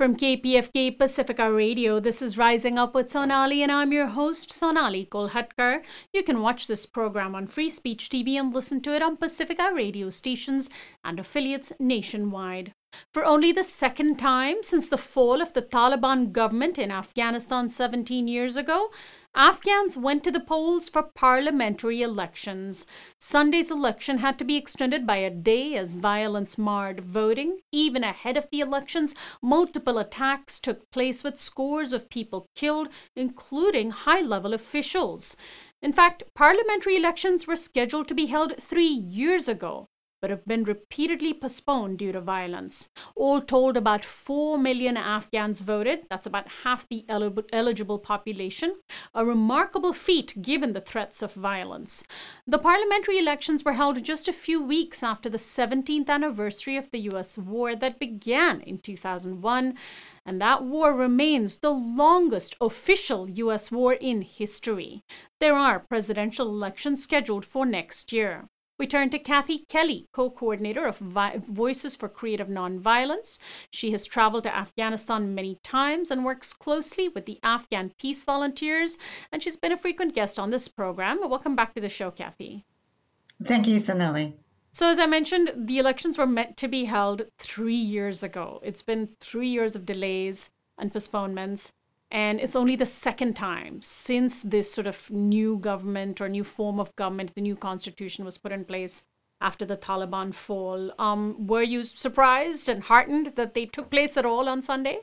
From KPFK Pacifica Radio, this is Rising Up with Sonali, and I'm your host, Sonali Kolhatkar. You can watch this program on Free Speech TV and listen to it on Pacifica radio stations and affiliates nationwide. For only the second time since the fall of the Taliban government in Afghanistan 17 years ago, Afghans went to the polls for parliamentary elections. Sunday's election had to be extended by a day as violence marred voting. Even ahead of the elections, multiple attacks took place with scores of people killed, including high-level officials. In fact, parliamentary elections were scheduled to be held 3 years ago, but have been repeatedly postponed due to violence. All told, about 4 million Afghans voted. That's about half the eligible population, a remarkable feat given the threats of violence. The parliamentary elections were held just a few weeks after the 17th anniversary of the U.S. war that began in 2001, and that war remains the longest official U.S. war in history. There are presidential elections scheduled for next year. We turn to Kathy Kelly, co-coordinator of Voices for Creative Nonviolence. She has traveled to Afghanistan many times and works closely with the Afghan peace volunteers, and she's been a frequent guest on this program. Welcome back to the show, Kathy. Thank you, Sonali. So as I mentioned, the elections were meant to be held 3 years ago. It's been 3 years of delays and postponements. And it's only the second time since this sort of new government or new form of government, the new constitution was put in place after the Taliban fall. Were you surprised and heartened that they took place at all on Sunday?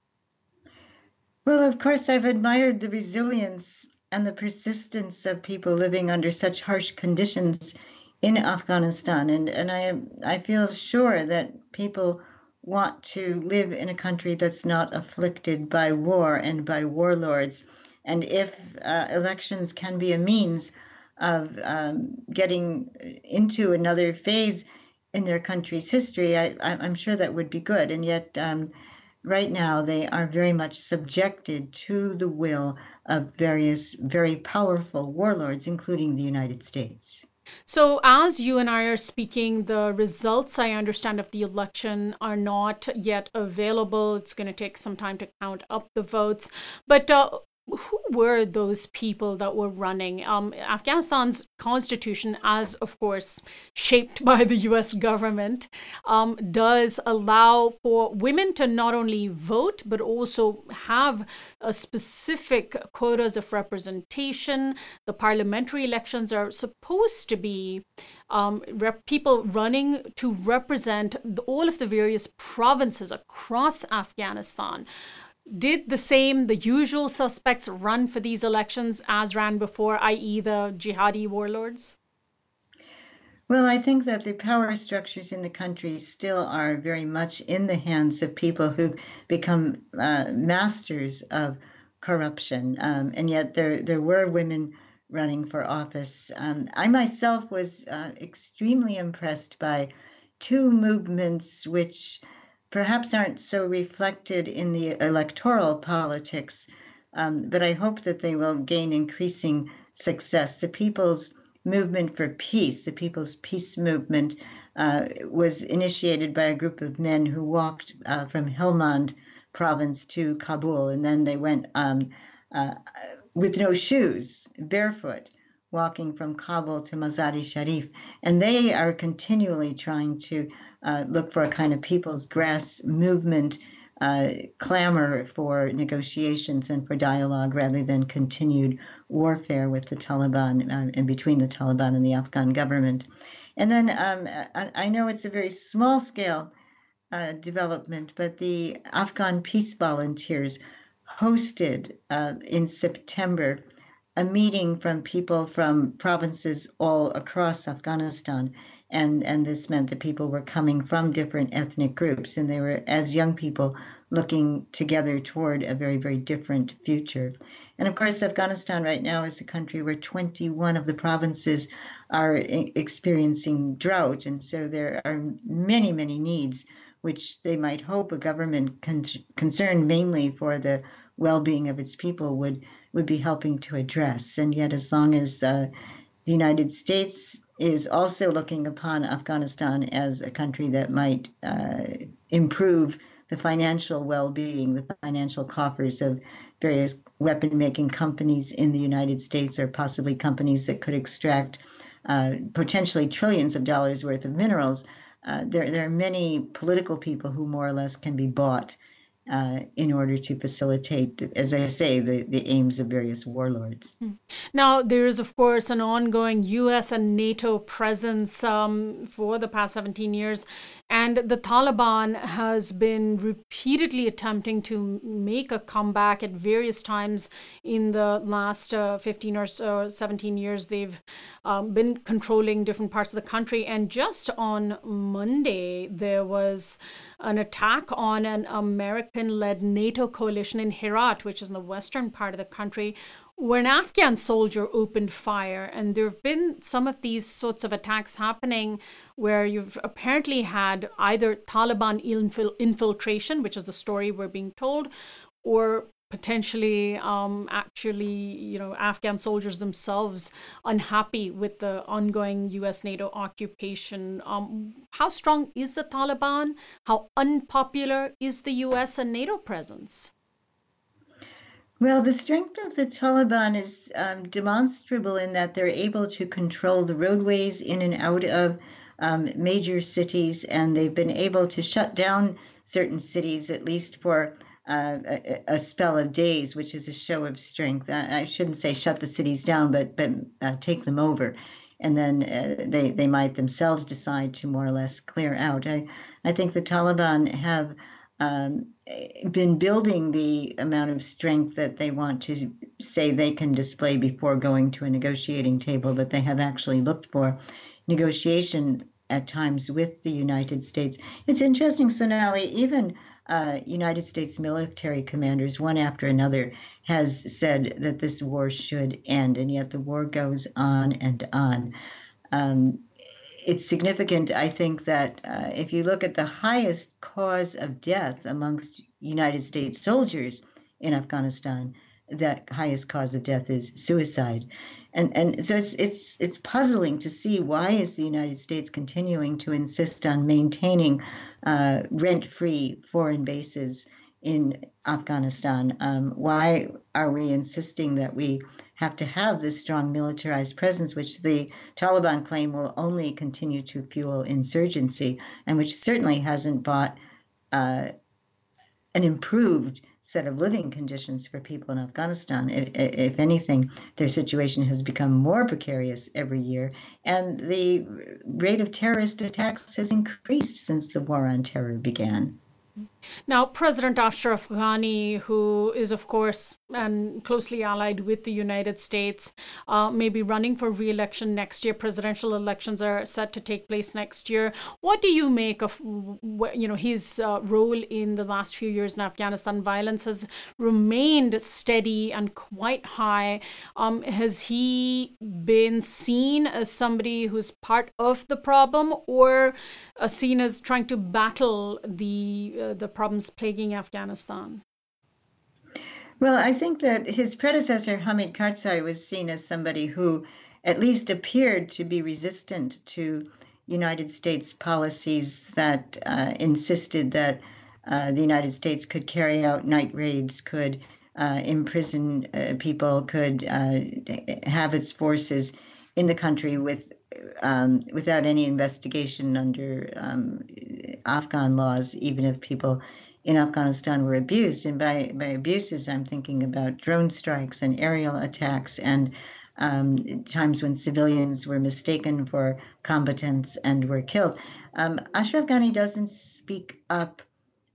Well, of course, I've admired the resilience and the persistence of people living under such harsh conditions in Afghanistan. And I feel sure that people want to live in a country that's not afflicted by war and by warlords. And if elections can be a means of getting into another phase in their country's history, I'm sure that would be good. And yet, right now, they are very much subjected to the will of various very powerful warlords, including the United States. So as you and I are speaking, the results, I understand, of the election are not yet available. It's going to take some time to count up the votes. But who were those people that were running? Afghanistan's constitution, as of course shaped by the U.S. government, does allow for women to not only vote, but also have a specific quotas of representation. The parliamentary elections are supposed to be people running to represent all of the various provinces across Afghanistan. Did the usual suspects run for these elections as ran before, i.e. the jihadi warlords? Well, I think that the power structures in the country still are very much in the hands of people who become masters of corruption. And yet there were women running for office. I myself was extremely impressed by two movements which perhaps aren't so reflected in the electoral politics, but I hope that they will gain increasing success. The People's Movement for Peace, the People's Peace Movement, was initiated by a group of men who walked from Helmand province to Kabul, and then they went with no shoes, barefoot, walking from Kabul to Mazar-i-Sharif. And they are continually trying to look for a kind of people's grass movement, clamor for negotiations and for dialogue rather than continued warfare with the Taliban and between the Taliban and the Afghan government. And then I know it's a very small scale development, but the Afghan peace volunteers hosted in September a meeting from people from provinces all across Afghanistan. And this meant that people were coming from different ethnic groups, and they were, as young people, looking together toward a very, very different future. And of course, Afghanistan right now is a country where 21 of the provinces are experiencing drought. And so there are many, many needs, which they might hope a government concerned mainly for the well-being of its people would be helping to address. And yet, as long as the United States is also looking upon Afghanistan as a country that might improve the financial well-being, the financial coffers of various weapon-making companies in the United States, or possibly companies that could extract potentially trillions of dollars worth of minerals. There are many political people who more or less can be bought in order to facilitate, as I say, the aims of various warlords. Now, there is, of course, an ongoing US and NATO presence for the past 17 years, and the Taliban has been repeatedly attempting to make a comeback at various times in the last 15 or so, 17 years. They've been controlling different parts of the country, and just on Monday, there was an attack on an American-led NATO coalition in Herat, which is in the western part of the country, where an Afghan soldier opened fire. And there have been some of these sorts of attacks happening where you've apparently had either Taliban infiltration, which is the story we're being told, or potentially actually, Afghan soldiers themselves unhappy with the ongoing US-NATO occupation. How strong is the Taliban? How unpopular is the US and NATO presence? Well, the strength of the Taliban is demonstrable in that they're able to control the roadways in and out of major cities, and they've been able to shut down certain cities, at least for a spell of days, which is a show of strength. I shouldn't say shut the cities down, but take them over. And then they might themselves decide to more or less clear out. I think the Taliban have been building the amount of strength that they want to say they can display before going to a negotiating table, but they have actually looked for negotiation at times with the United States. It's interesting, Sonali, even United States military commanders, one after another, has said that this war should end, and yet the war goes on and on. It's significant, I think, that if you look at the highest cause of death amongst United States soldiers in Afghanistan, that highest cause of death is suicide. And so it's puzzling to see why is the United States continuing to insist on maintaining rent-free foreign bases in Afghanistan. Why are we insisting that we have to have this strong militarized presence, which the Taliban claim will only continue to fuel insurgency, and which certainly hasn't brought an improved set of living conditions for people in Afghanistan? If anything, their situation has become more precarious every year, and the rate of terrorist attacks has increased since the war on terror began. Now, President Ashraf Ghani, who is, of course, and closely allied with the United States, may be running for re-election next year. Presidential elections are set to take place next year. What do you make of, his role in the last few years in Afghanistan? Violence has remained steady and quite high. Has he been seen as somebody who's part of the problem, or seen as trying to battle the problems plaguing Afghanistan? Well, I think that his predecessor, Hamid Karzai, was seen as somebody who at least appeared to be resistant to United States policies that insisted that the United States could carry out night raids, could imprison people, could have its forces in the country without any investigation under Afghan laws, even if people in Afghanistan were abused. And by abuses, I'm thinking about drone strikes and aerial attacks, and times when civilians were mistaken for combatants and were killed. Ashraf Ghani doesn't speak up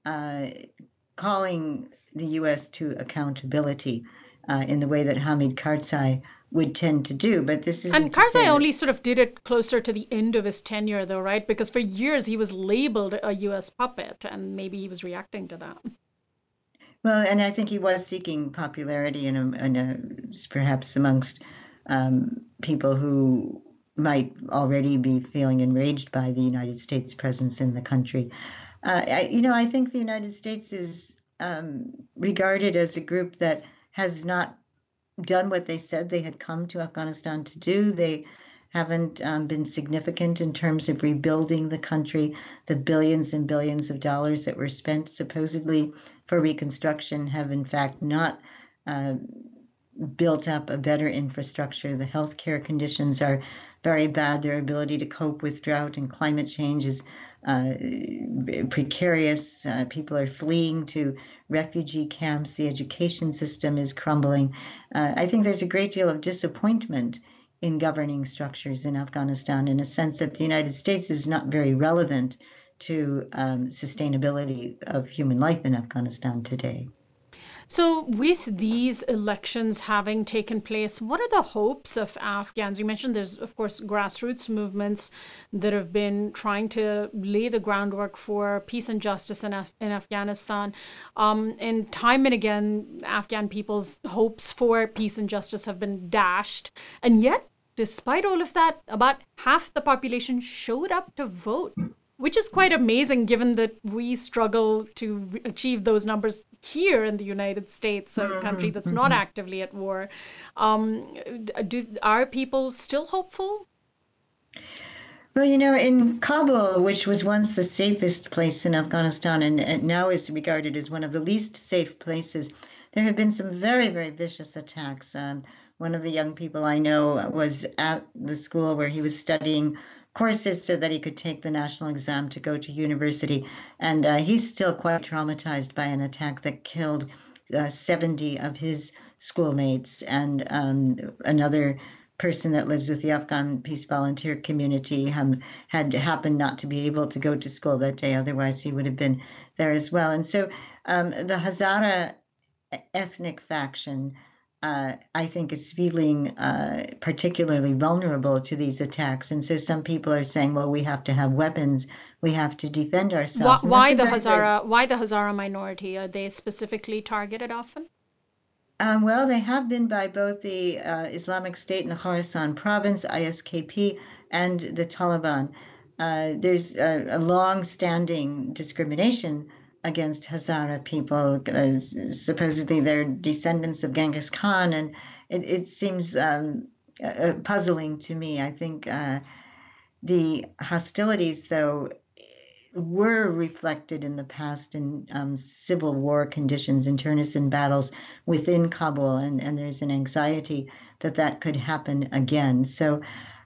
calling the U.S. to accountability in the way that Hamid Karzai would tend to do, but this is. And Karzai only sort of did it closer to the end of his tenure, though, right? Because for years he was labeled a U.S. puppet, and maybe he was reacting to that. Well, and I think he was seeking popularity perhaps amongst people who might already be feeling enraged by the United States presence in the country. I think the United States is regarded as a group that has not done what they said they had come to Afghanistan to do. They haven't been significant in terms of rebuilding the country. The billions and billions of dollars that were spent supposedly for reconstruction have in fact not built up a better infrastructure. The healthcare conditions are very bad. Their ability to cope with drought and climate change is precarious. People are fleeing to refugee camps. The education system is crumbling. I think there's a great deal of disappointment in governing structures in Afghanistan, in a sense that the United States is not very relevant to sustainability of human life in Afghanistan today. So, with these elections having taken place, what are the hopes of Afghans? You mentioned there's, of course, grassroots movements that have been trying to lay the groundwork for peace and justice in Afghanistan. And time and again, Afghan people's hopes for peace and justice have been dashed. And yet, despite all of that, about half the population showed up to vote, which is quite amazing given that we struggle to achieve those numbers here in the United States, a country that's not actively at war. Are people still hopeful? Well, in Kabul, which was once the safest place in Afghanistan and now is regarded as one of the least safe places, there have been some very, very vicious attacks. One of the young people I know was at the school where he was studying courses so that he could take the national exam to go to university. And he's still quite traumatized by an attack that killed 70 of his schoolmates. And another person that lives with the Afghan Peace Volunteer community had happened not to be able to go to school that day. Otherwise, he would have been there as well. And so the Hazara ethnic faction, I think, is feeling particularly vulnerable to these attacks. And so some people are saying, well, we have to have weapons. We have to defend ourselves. Why the Hazara minority? Are they specifically targeted often? Well, they have been by both the Islamic State in the Khorasan province, ISKP, and the Taliban. There's a long-standing discrimination against Hazara people. Supposedly they're descendants of Genghis Khan, and it seems puzzling to me. I think the hostilities, though, were reflected in the past in civil war conditions, internecine battles within Kabul, and there's an anxiety that could happen again. So,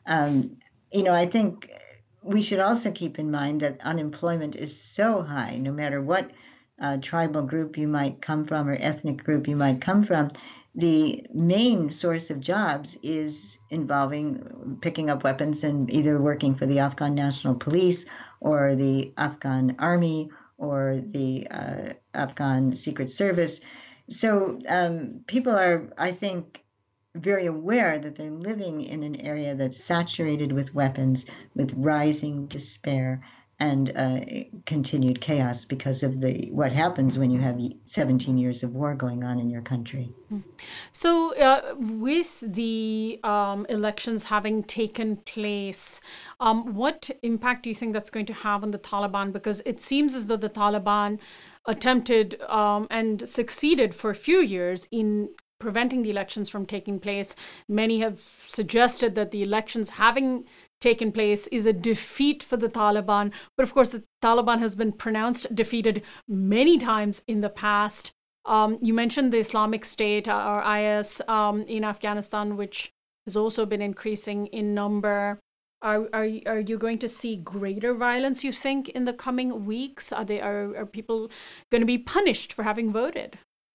I think we should also keep in mind that unemployment is so high, no matter what tribal group you might come from or ethnic group you might come from. The main source of jobs is involving picking up weapons and either working for the Afghan National Police or the Afghan Army or the Afghan Secret Service. So people are, I think, very aware that they're living in an area that's saturated with weapons, with rising despair and continued chaos because of what happens when you have 17 years of war going on in your country. So with the elections having taken place, what impact do you think that's going to have on the Taliban? Because it seems as though the Taliban attempted and succeeded for a few years in preventing the elections from taking place. Many have suggested that the elections having taken place is a defeat for the Taliban. But of course, the Taliban has been pronounced defeated many times in the past. You mentioned the Islamic State or IS in Afghanistan, which has also been increasing in number. Are you going to see greater violence, you think, in the coming weeks? Are people going to be punished for having voted?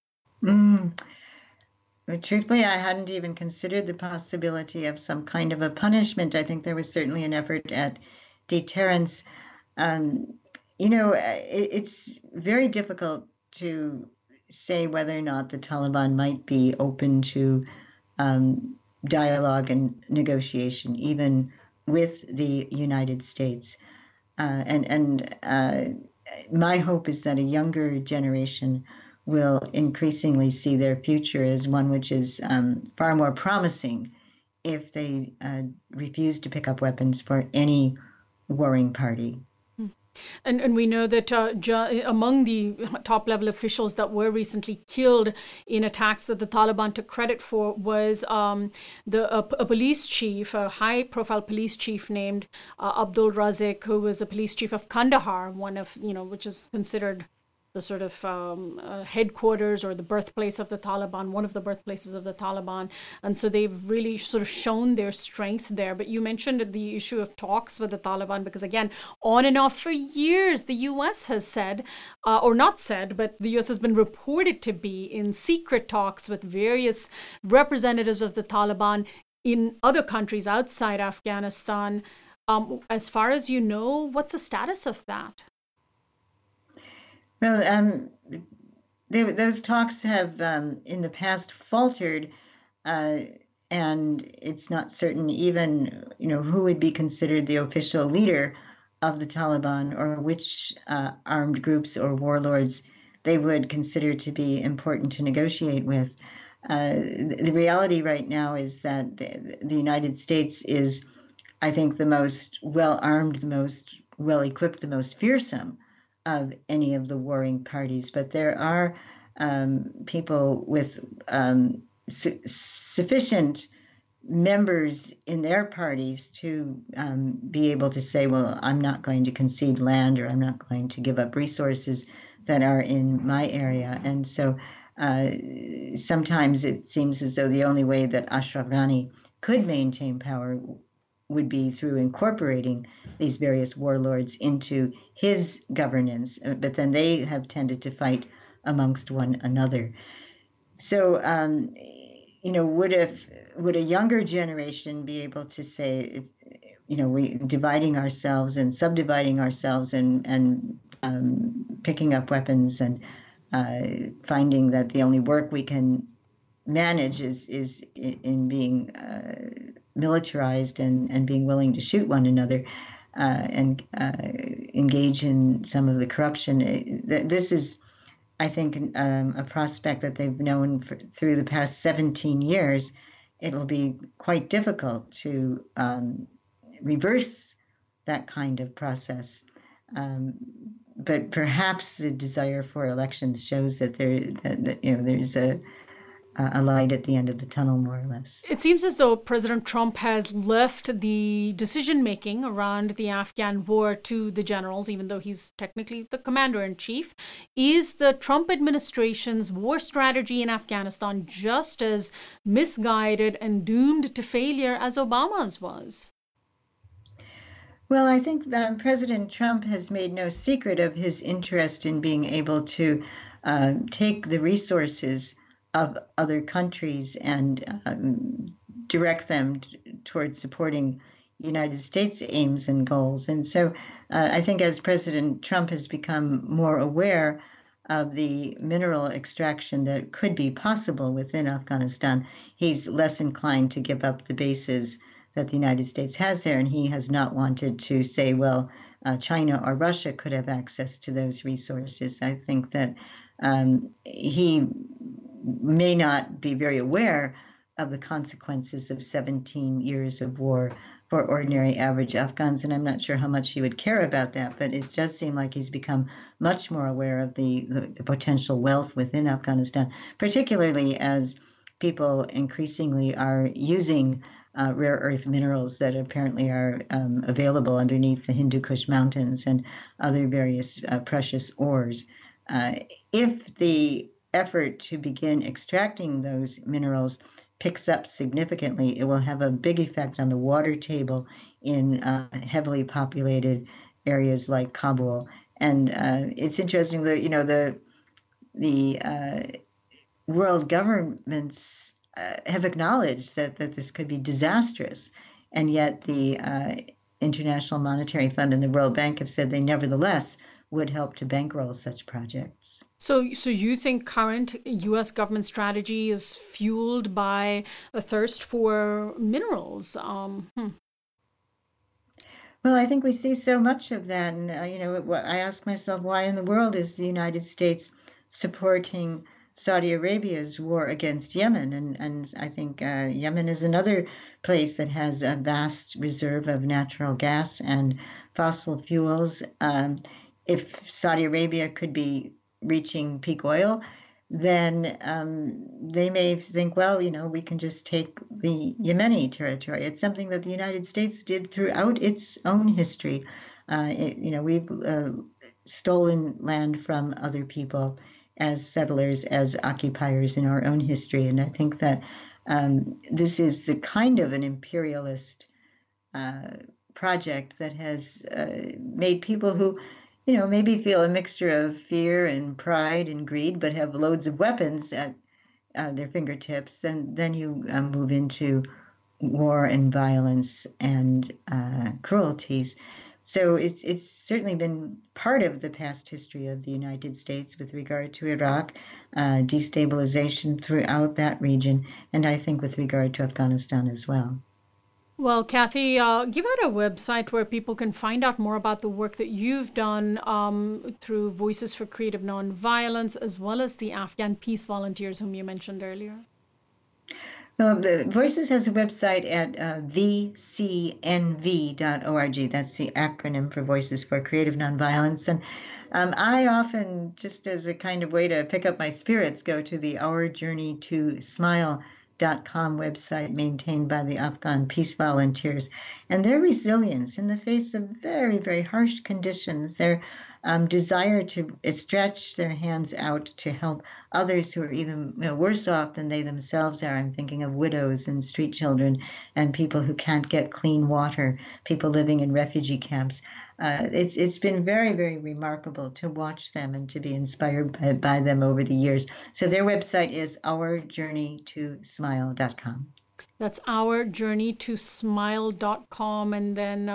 But truthfully, I hadn't even considered the possibility of some kind of a punishment. I think there was certainly an effort at deterrence. It's very difficult to say whether or not the Taliban might be open to dialogue and negotiation, even with the United States. My hope is that a younger generation will increasingly see their future as one which is far more promising if they refuse to pick up weapons for any warring party. And we know that among the top level officials that were recently killed in attacks that the Taliban took credit for was a police chief, a high profile police chief named Abdul Razik, who was a police chief of Kandahar, one of, which is considered the sort of headquarters or the birthplace of the Taliban, one of the birthplaces of the Taliban. And so they've really sort of shown their strength there. But you mentioned the issue of talks with the Taliban, because again, on and off for years, the US has said, or not said, but the US has been reported to be in secret talks with various representatives of the Taliban in other countries outside Afghanistan. As far as you know, what's the status of that? Well, those talks have in the past faltered, and it's not certain even who would be considered the official leader of the Taliban, or which armed groups or warlords they would consider to be important to negotiate with. The reality right now is that the United States is, I think, the most well-armed, the most well-equipped, the most fearsome of any of the warring parties. But there are people with sufficient members in their parties to be able to say, well, I'm not going to concede land, or I'm not going to give up resources that are in my area. And so sometimes it seems as though the only way that Ashraf Ghani could maintain power would be through incorporating these various warlords into his governance, but then they have tended to fight amongst one another. So, would a younger generation be able to say, we dividing ourselves and subdividing ourselves and picking up weapons and finding that the only work we can manage is in being militarized and being willing to shoot one another and engage in some of the corruption. This is, I think, a prospect that they've known through the past 17 years. It'll be quite difficult to reverse that kind of process. But perhaps the desire for elections shows that there's a light at the end of the tunnel, more or less. It seems as though President Trump has left the decision-making around the Afghan war to the generals, even though he's technically the commander-in-chief. Is the Trump administration's war strategy in Afghanistan just as misguided and doomed to failure as Obama's was? Well, I think President Trump has made no secret of his interest in being able to take the resources of other countries and direct them towards supporting United States aims and goals. And so I think as President Trump has become more aware of the mineral extraction that could be possible within Afghanistan, he's less inclined to give up the bases that the United States has there. And he has not wanted to say, well, China or Russia could have access to those resources. I think that he may not be very aware of the consequences of 17 years of war for ordinary average Afghans, and I'm not sure how much he would care about that, but it does seem like he's become much more aware of the potential wealth within Afghanistan, particularly as people increasingly are using rare earth minerals that apparently are available underneath the Hindu Kush Mountains and other various precious ores. If the effort to begin extracting those minerals picks up significantly, it will have a big effect on the water table in heavily populated areas like Kabul. And it's interesting that the world governments have acknowledged that this could be disastrous, and yet the International Monetary Fund and the World Bank have said they nevertheless would help to bankroll such projects. So you think current U.S. government strategy is fueled by a thirst for minerals? Well, I think we see so much of that, and I ask myself, why in the world is the United States supporting Saudi Arabia's war against Yemen. And I think Yemen is another place that has a vast reserve of natural gas and fossil fuels. If Saudi Arabia could be reaching peak oil, then they may think, well, we can just take the Yemeni territory. It's something that the United States did throughout its own history. We've stolen land from other people as settlers, as occupiers in our own history. And I think that this is the kind of an imperialist project that has made people who, maybe feel a mixture of fear and pride and greed, but have loads of weapons at their fingertips. Then you move into war and violence and cruelties. So it's certainly been part of the past history of the United States with regard to Iraq, destabilization throughout that region, and I think with regard to Afghanistan as well. Well, Kathy, give out a website where people can find out more about the work that you've done through Voices for Creative Nonviolence, as well as the Afghan Peace Volunteers, whom you mentioned earlier. Voices has a website at vcnv.org. That's the acronym for Voices for Creative Nonviolence. And I often, just as a kind of way to pick up my spirits, go to the Our Journey to Smile.com website maintained by the Afghan Peace Volunteers. And their resilience in the face of very, very harsh conditions, their desire to stretch their hands out to help others who are even worse off than they themselves are. I'm thinking of widows and street children and people who can't get clean water, people living in refugee camps. It's been very, very remarkable to watch them and to be inspired by them over the years. So their website is ourjourneytosmile.com. That's ourjourneytosmile.com and then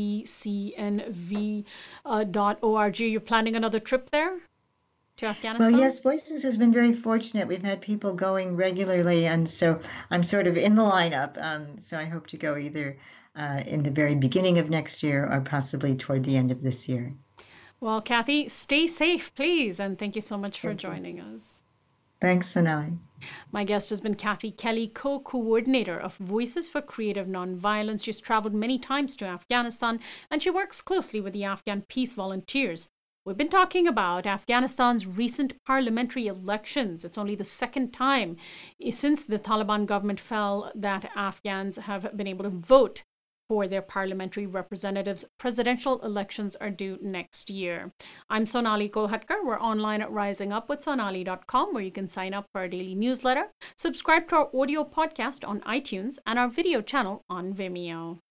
vcnv.org. You're planning another trip there to Afghanistan? Well, yes, Voices has been very fortunate. We've had people going regularly, and so I'm sort of in the lineup. So I hope to go either in the very beginning of next year or possibly toward the end of this year. Well, Kathy, stay safe, please, and thank you so much for joining us. Thanks, Sonali. My guest has been Kathy Kelly, co-coordinator of Voices for Creative Nonviolence. She's traveled many times to Afghanistan, and she works closely with the Afghan Peace Volunteers. We've been talking about Afghanistan's recent parliamentary elections. It's only the second time since the Taliban government fell that Afghans have been able to vote for their parliamentary representatives. Presidential elections are due next year. I'm Sonali Kolhatkar. We're online at risingupwithsonali.com, where you can sign up for our daily newsletter, subscribe to our audio podcast on iTunes, and our video channel on Vimeo.